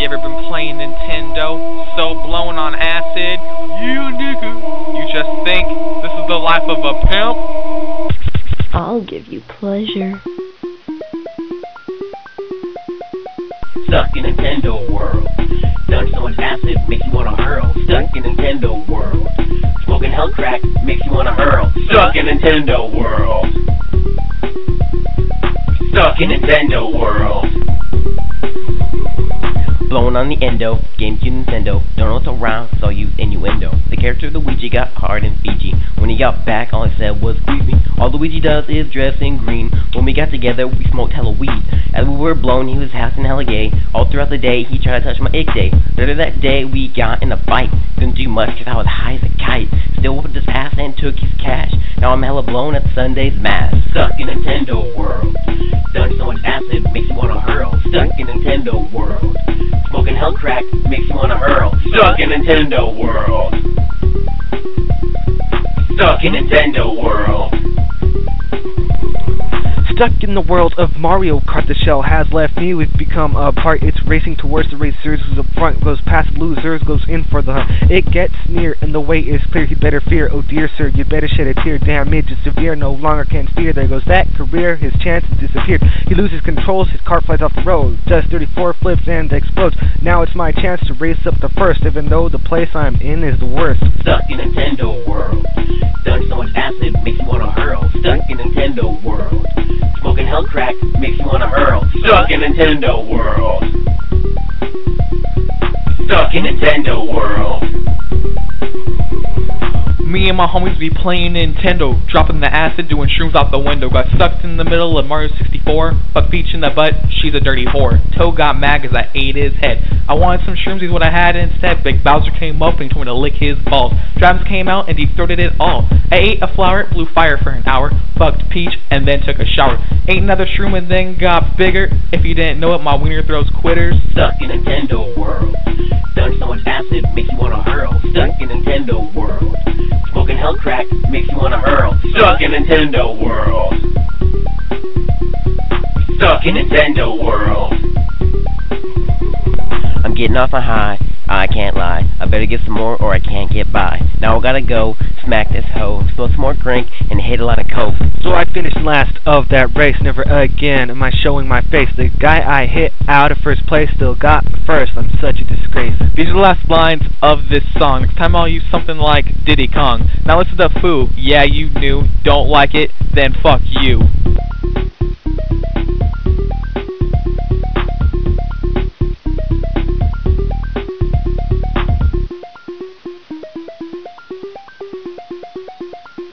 ever been playing Nintendo, so blown on acid, you nigga, you just think this is the life of a pimp? I'll give you pleasure. Stuck in Nintendo world. Done so much acid makes you wanna hurl. Stuck in Nintendo world. Smoking hell crack makes you wanna hurl. Stuck in Nintendo world. Stuck in Nintendo world. Blowing on the endo, games you Nintendo. Don't know what's around, so use innuendo. The character Luigi got hard in Fiji. When he got back, all he said was squeeze me. All Luigi does is dress in green. When we got together, we smoked hella weed. As we were blown, he was half and hella gay. All throughout the day, he tried to touch my ick day. Later that day, we got in a fight. Didn't do much, cause I was high as a kite. Still whooped his ass and took his cash. Now I'm hella blown at Sunday's mass. Stuck in Nintendo world. Done so much acid, makes you wanna hurl. Stuck in Nintendo world. Smoking hell crack makes you wanna hurl. Stuck in Nintendo world. Stuck in Nintendo world. Stuck in the world of Mario Kart, the shell has left me. We've become a part. It's racing towards the racers. Who's up front goes past losers, goes in for the hunt. It gets near and the way is clear. You better fear, oh dear sir, you better shed a tear. Damage is severe, no longer can steer. There goes that career, his chances disappeared. He loses controls, his car flies off the road. Does 34 flips and explodes. Now it's my chance to race up the first, even though the place I'm in is the worst. Stuck in Nintendo world. Done so much acid makes you wanna hurl. Stuck in Nintendo world. Smoking hell crack makes you wanna hurl. Stuck in Nintendo world. Stuck in Nintendo world. Me and my homies be playing Nintendo, dropping the acid, doing shrooms out the window. Got stuck in the middle of Mario 64, fuck Peach in the butt, she's a dirty whore. Toad got mad cause I ate his head. I wanted some shrooms, is what I had instead. Big Bowser came up and he told me to lick his balls. Drums came out and deep-throated it all. I ate a flower, blew fire for an hour, fucked Peach, and then took a shower. Ate another shroom and then got bigger. If you didn't know it, my wiener throws quitters. Stuck in Nintendo world. Done so much acid makes you wanna hurl. Stuck in Nintendo world. Smoking hell crack makes you wanna hurl. Stuck in Nintendo world. Stuck in Nintendo world. I'm getting off my high, I can't lie. I better get some more or I can't get by. Now I gotta go, smack this hoe, smoke some more drink, and hit a lot of coke. So I finished last of that race. Never again am I showing my face. The guy I hit out of first place still got first. I'm such a disgrace. These are the last lines of this song. Next time I'll use something like Diddy Kong. Now listen to Foo. Yeah, you knew. Don't like it? Then fuck you.